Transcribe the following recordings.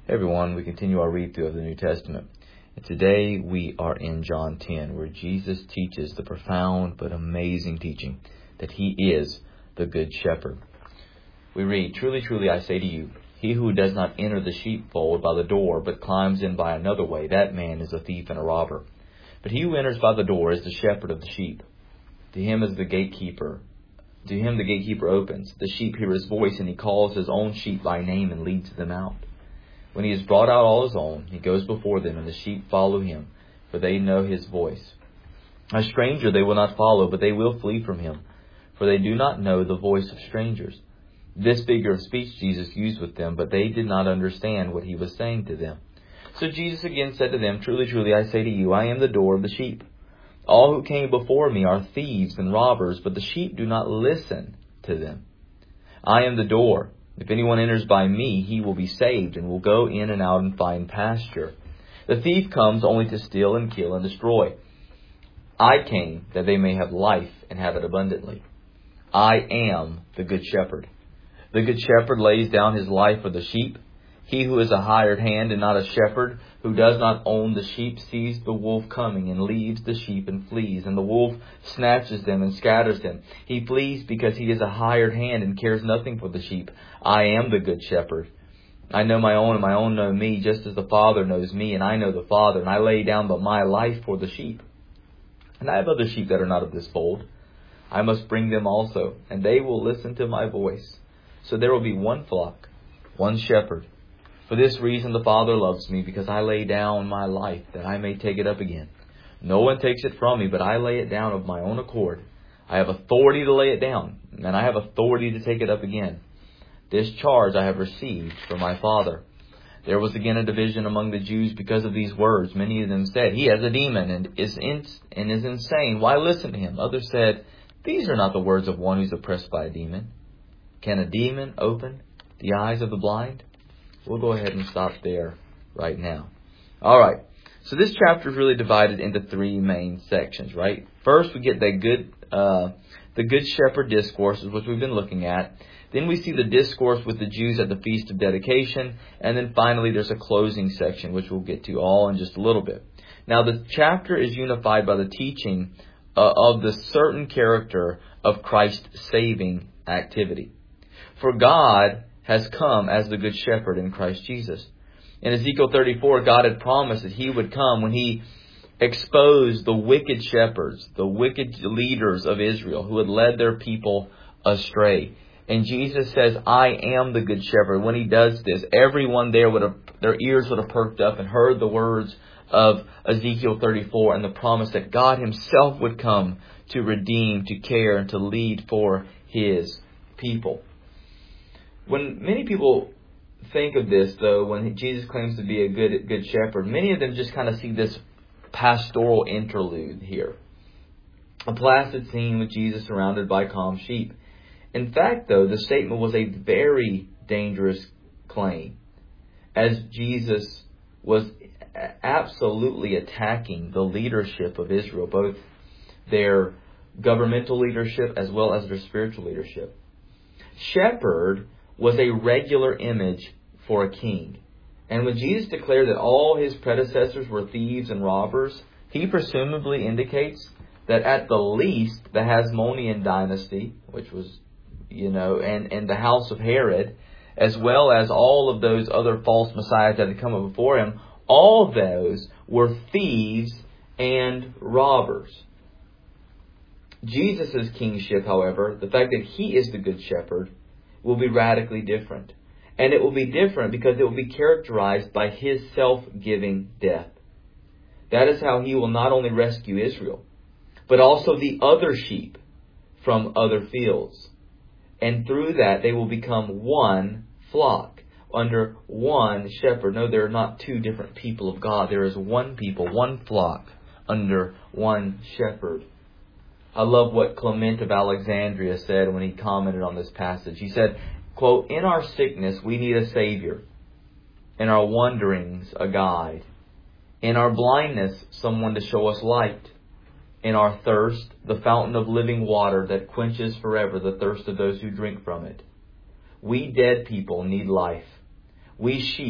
Hey everyone, we continue our read through of the New Testament. And today we are in John 10, where Jesus teaches the profound but amazing teaching that He is the Good Shepherd. We read, "Truly, truly, I say to you, he who does not enter the sheepfold by the door, but climbs in by another way, that man is a thief and a robber. But he who enters by the door is the shepherd of the sheep. To him the gatekeeper opens. The sheep hear his voice, and he calls his own sheep by name and leads them out. When he has brought out all his own, he goes before them, and the sheep follow him, for they know his voice. A stranger they will not follow, but they will flee from him, for they do not know the voice of strangers." This figure of speech Jesus used with them, but they did not understand what he was saying to them. So Jesus again said to them, "Truly, truly, I say to you, I am the door of the sheep. All who came before me are thieves and robbers, but the sheep do not listen to them. I am the door. If anyone enters by me, he will be saved and will go in and out and find pasture. The thief comes only to steal and kill and destroy. I came that they may have life and have it abundantly. I am the good shepherd. The good shepherd lays down his life for the sheep. He who is a hired hand and not a shepherd, who does not own the sheep, sees the wolf coming and leaves the sheep and flees. And the wolf snatches them and scatters them. He flees because he is a hired hand and cares nothing for the sheep. I am the good shepherd. I know my own, and my own know me, just as the Father knows me, and I know the Father. And I lay down my life for the sheep. And I have other sheep that are not of this fold. I must bring them also, and they will listen to my voice. So there will be one flock, one shepherd. For this reason the Father loves me, because I lay down my life that I may take it up again. No one takes it from me, but I lay it down of my own accord. I have authority to lay it down, and I have authority to take it up again. This charge I have received from my Father." There was again a division among the Jews because of these words. Many of them said, "He has a demon and is insane. Why listen to him?" Others said, "These are not the words of one who is oppressed by a demon. Can a demon open the eyes of the blind?" We'll go ahead and stop there right now. All right. So this chapter is really divided into three main sections, right? First, we get the Good Shepherd discourse, which we've been looking at. Then we see the discourse with the Jews at the Feast of Dedication. And then finally, there's a closing section, which we'll get to all in just a little bit. Now, the chapter is unified by the teaching of the certain character of Christ's saving activity. For God has come as the Good Shepherd in Christ Jesus. In Ezekiel 34, God had promised that He would come when He exposed the wicked shepherds, the wicked leaders of Israel who had led their people astray. And Jesus says, "I am the Good Shepherd." When He does this, everyone there their ears would have perked up and heard the words of Ezekiel 34 and the promise that God Himself would come to redeem, to care, and to lead for His people. When many people think of this, though, when Jesus claims to be a good shepherd, many of them just kind of see this pastoral interlude here. A placid scene with Jesus surrounded by calm sheep. In fact, though, the statement was a very dangerous claim, as Jesus was absolutely attacking the leadership of Israel, both their governmental leadership as well as their spiritual leadership. Shepherd was a regular image for a king. And when Jesus declared that all His predecessors were thieves and robbers, He presumably indicates that at the least the Hasmonean dynasty, which was, and the house of Herod, as well as all of those other false messiahs that had come up before Him, all those were thieves and robbers. Jesus' kingship, however, the fact that He is the Good Shepherd, will be radically different. And it will be different because it will be characterized by His self-giving death. That is how He will not only rescue Israel, but also the other sheep from other fields. And through that, they will become one flock under one shepherd. No, there are not two different people of God. There is one people, one flock under one shepherd. I love what Clement of Alexandria said when he commented on this passage. He said, quote, "In our sickness, we need a Savior. In our wanderings, a guide. In our blindness, someone to show us light. In our thirst, the fountain of living water that quenches forever the thirst of those who drink from it. We dead people need life. We sheep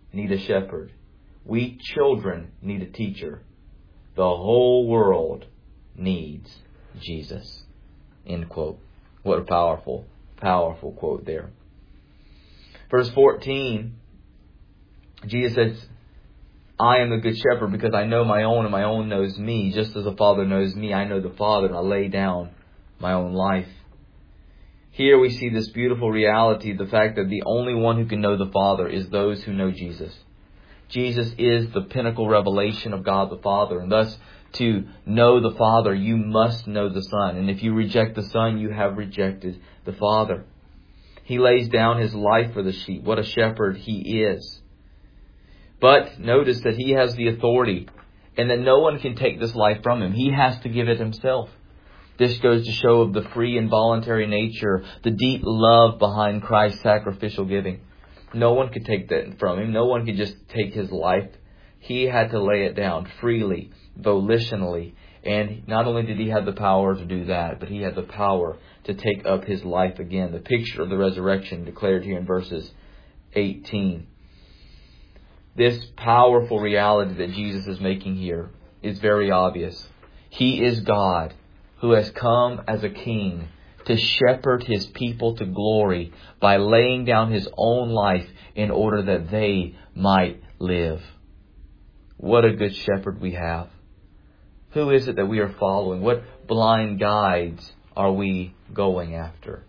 need a shepherd. We children need a teacher. The whole world needs Jesus. End quote. What a powerful, powerful quote there. Verse 14, Jesus says, I am the good shepherd because I know my own and my own knows me. Just as the Father knows me, I know the Father, and I lay down my own life. Here we see this beautiful reality, the fact that the only one who can know the Father is those who know Jesus. Jesus is the pinnacle revelation of God the Father, and thus to know the Father, you must know the Son. And if you reject the Son, you have rejected the Father. He lays down His life for the sheep. What a shepherd He is. But notice that He has the authority and that no one can take this life from Him. He has to give it Himself. This goes to show of the free and voluntary nature, the deep love behind Christ's sacrificial giving. No one could take that from Him. No one could just take His life. He had to lay it down freely, volitionally. And not only did He have the power to do that, but He had the power to take up His life again. The picture of the resurrection declared here in verses 18. This powerful reality that Jesus is making here is very obvious. He is God who has come as a king to shepherd His people to glory by laying down His own life in order that they might live. What a good shepherd we have. Who is it that we are following? What blind guides are we going after?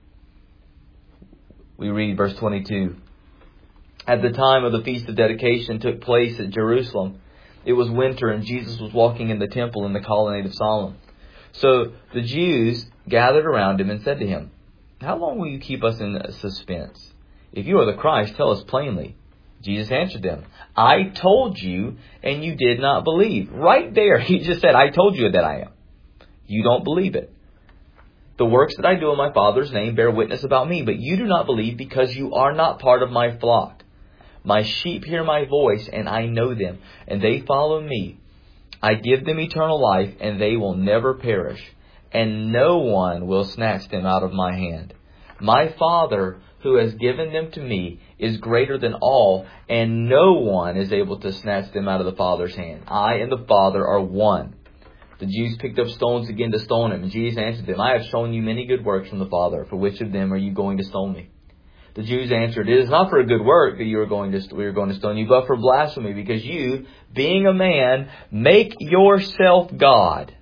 We read verse 22. At the time of the Feast of Dedication took place at Jerusalem. It was winter and Jesus was walking in the temple in the colonnade of Solomon. So the Jews gathered around Him and said to Him, how long will you keep us in suspense? If you are the Christ, tell us plainly. Jesus answered them, I told you and you did not believe. Right there, He just said, I told you that I am. You don't believe it. The works that I do in my Father's name bear witness about me, but you do not believe because you are not part of my flock. My sheep hear my voice, and I know them, and they follow me. I give them eternal life, and they will never perish, and no one will snatch them out of my hand. My Father, who has given them to me, is greater than all, and no one is able to snatch them out of the Father's hand. I and the Father are one. The Jews picked up stones again to stone Him, and Jesus answered them, I have shown you many good works from the Father. For which of them are you going to stone me? The Jews answered, it is not for a good work that we are going to stone you, but for blasphemy, because you, being a man, make yourself God.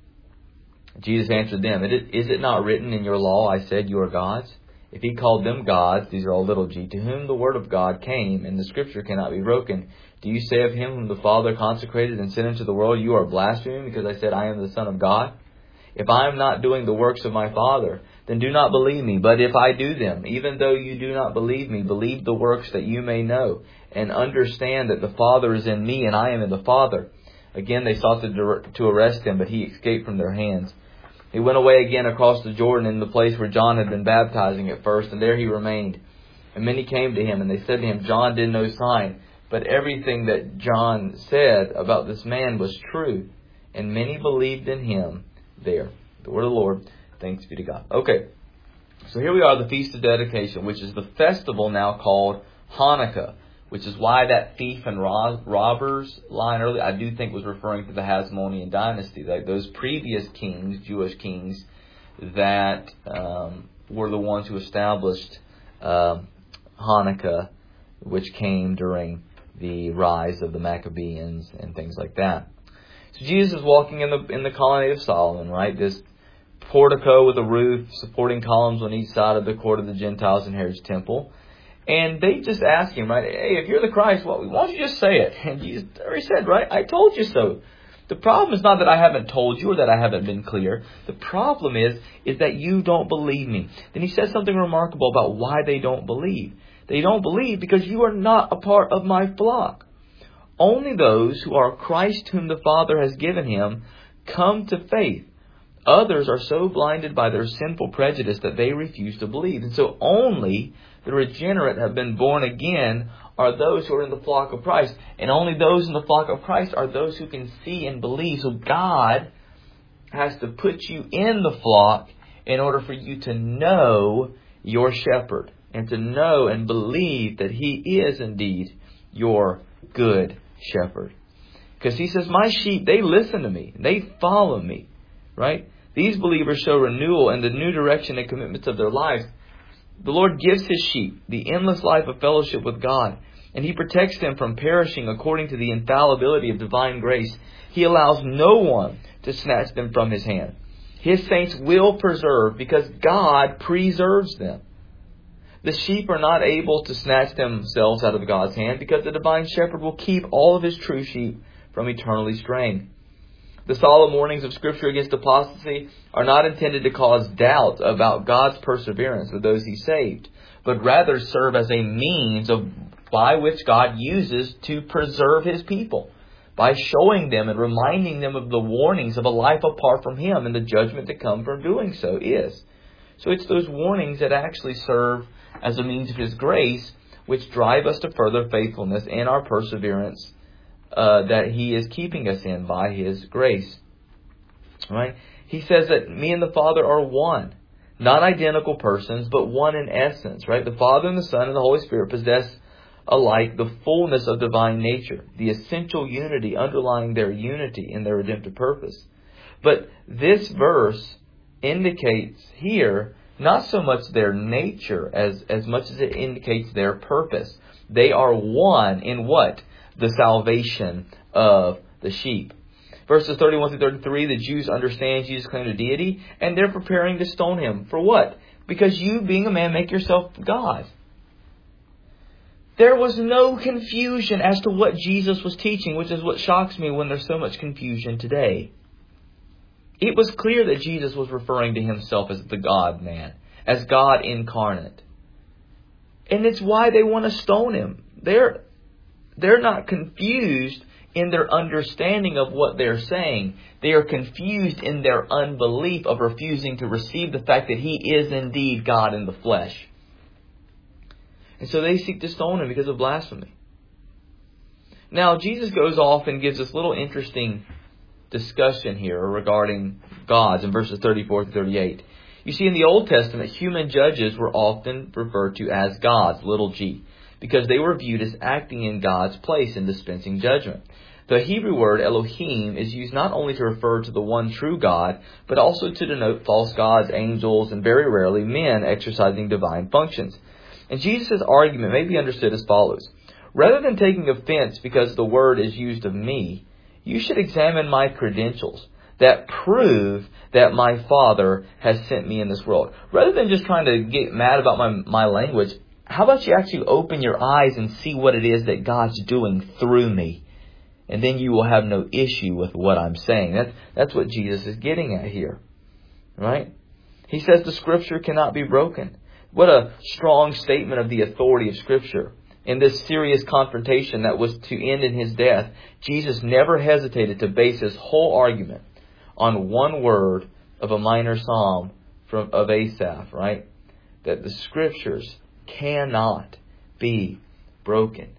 Jesus answered them, is it not written in your law, I said you are gods? If He called them gods, these are all little g, to whom the word of God came, and the scripture cannot be broken, do you say of Him whom the Father consecrated and sent into the world, you are blaspheming because I said I am the Son of God? If I am not doing the works of my Father, then do not believe me. But if I do them, even though you do not believe me, believe the works that you may know, and understand that the Father is in me and I am in the Father. Again they sought to arrest Him, but He escaped from their hands. He went away again across the Jordan in the place where John had been baptizing at first, and there He remained. And many came to Him, and they said to Him, John did no sign, but everything that John said about this man was true. And many believed in Him there. The word of the Lord. Thanks be to God. Okay, so here we are, the Feast of Dedication, which is the festival now called Hanukkah, which is why that thief and robbers line earlier, I do think was referring to the Hasmonean dynasty, like those previous kings, Jewish kings, that were the ones who established Hanukkah, which came during the rise of the Maccabees and things like that. So Jesus is walking in the colonnade of Solomon, right? This portico with a roof, supporting columns on each side of the court of the Gentiles in Herod's temple. And they just ask Him, right, hey, if you're the Christ, well, why don't you just say it? And Jesus already said, right, I told you so. The problem is not that I haven't told you or that I haven't been clear. The problem is that you don't believe me. Then He says something remarkable about why they don't believe. They don't believe because you are not a part of my flock. Only those who are Christ whom the Father has given Him come to faith. Others are so blinded by their sinful prejudice that they refuse to believe. And so only the regenerate have been born again are those who are in the flock of Christ. And only those in the flock of Christ are those who can see and believe. So God has to put you in the flock in order for you to know your shepherd. and to know and believe that He is indeed your good shepherd. Because He says, my sheep, they listen to me. They follow me. Right? These believers show renewal in the new direction and commitments of their lives. The Lord gives His sheep the endless life of fellowship with God, and He protects them from perishing according to the infallibility of divine grace. He allows no one to snatch them from His hand. His saints will preserve because God preserves them. The sheep are not able to snatch themselves out of God's hand because the divine shepherd will keep all of His true sheep from eternally straying. The solemn warnings of Scripture against apostasy are not intended to cause doubt about God's perseverance with those He saved, but rather serve as a means by which God uses to preserve His people, by showing them and reminding them of the warnings of a life apart from Him and the judgment to come from doing so is. So it's those warnings that actually serve as a means of His grace, which drive us to further faithfulness in our perseverance that He is keeping us in by His grace. Right? He says that me and the Father are one. Not identical persons, but one in essence. Right? The Father and the Son and the Holy Spirit possess alike the fullness of divine nature, the essential unity underlying their unity in their redemptive purpose. But this verse indicates here not so much their nature as much as it indicates their purpose. They are one in what? The salvation of the sheep. Verses 31 through 33, the Jews understand Jesus' claim to deity, and they're preparing to stone Him. For what? Because you, being a man, make yourself God. There was no confusion as to what Jesus was teaching, which is what shocks me when there's so much confusion today. It was clear that Jesus was referring to Himself as the God-man, as God incarnate. And it's why they want to stone Him. They're not confused in their understanding of what they're saying. They are confused in their unbelief of refusing to receive the fact that He is indeed God in the flesh. And so they seek to stone Him because of blasphemy. Now, Jesus goes off and gives this little interesting discussion here regarding gods in verses 34 to 38. You see, in the Old Testament, human judges were often referred to as gods, little g, because they were viewed as acting in God's place in dispensing judgment. The Hebrew word Elohim is used not only to refer to the one true God, but also to denote false gods, angels, and very rarely men exercising divine functions. And Jesus' argument may be understood as follows. Rather than taking offense because the word is used of me, you should examine my credentials that prove that my Father has sent me in this world. Rather than just trying to get mad about my language, how about you actually open your eyes and see what it is that God's doing through me? And then you will have no issue with what I'm saying. That's what Jesus is getting at here. Right? He says the Scripture cannot be broken. What a strong statement of the authority of Scripture. In this serious confrontation that was to end in His death, Jesus never hesitated to base His whole argument on one word of a minor psalm of Asaph, right? That the Scriptures cannot be broken.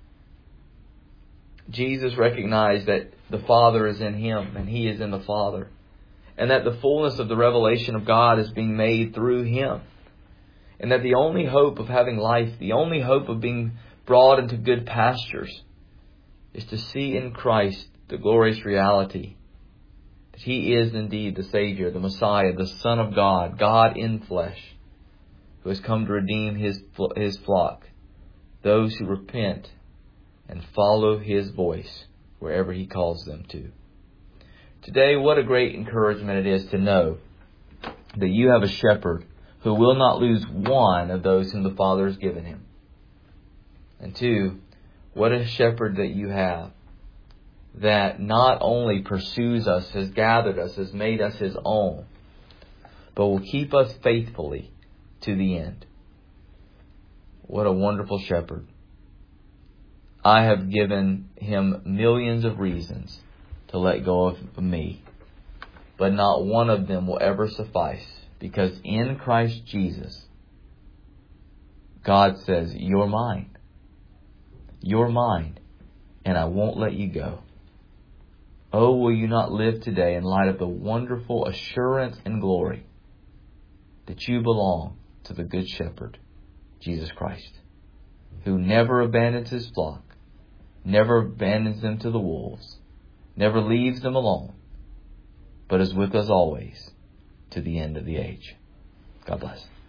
Jesus recognized that the Father is in Him and He is in the Father, and that the fullness of the revelation of God is being made through Him, and that the only hope of having life, the only hope of being brought into good pastures, is to see in Christ the glorious reality that He is indeed the Savior, the Messiah, the Son of God, God in flesh, who has come to redeem His flock, those who repent and follow His voice wherever He calls them to. Today, what a great encouragement it is to know that you have a shepherd who will not lose one of those whom the Father has given Him. And two, what a shepherd that you have that not only pursues us, has gathered us, has made us His own, but will keep us faithfully to the end. What a wonderful shepherd. I have given Him millions of reasons to let go of me, but not one of them will ever suffice, because in Christ Jesus, God says, you're mine. You're mine, and I won't let you go. Oh, will you not live today in light of the wonderful assurance and glory that you belong to the Good Shepherd Jesus Christ, who never abandons His flock, never abandons them to the wolves, never leaves them alone, but is with us always to the end of the age. God bless.